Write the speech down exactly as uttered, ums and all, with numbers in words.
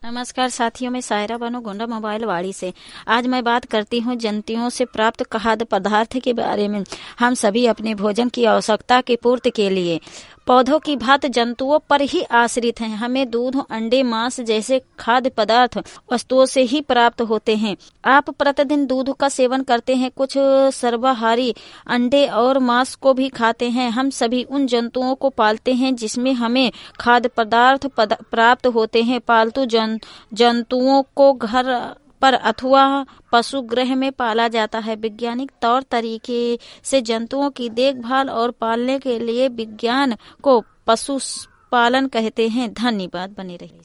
नमस्कार साथियों, मैं सायरा बानो गोंडा मोबाइल वाड़ी से। आज मैं बात करती हूँ जंतुओं से प्राप्त खाद्य पदार्थ के बारे में। हम सभी अपने भोजन की आवश्यकता की पूर्ति के लिए पौधों की भांति जंतुओं पर ही आश्रित हैं। हमें दूध, अंडे, मांस जैसे खाद्य पदार्थ वस्तुओं से ही प्राप्त होते हैं। आप प्रतिदिन दूध का सेवन करते हैं, कुछ सर्वाहारी अंडे और मांस को भी खाते हैं। हम सभी उन जंतुओं को पालते हैं जिसमें हमें खाद्य पदार्थ पद, प्राप्त होते हैं। पालतू जन, जंतुओं को घर पर अथवा पशु गृह में पाला जाता है। वैज्ञानिक तौर तरीके से जंतुओं की देखभाल और पालने के लिए विज्ञान को पशु पालन कहते हैं। धन्यवाद। बने रहिए।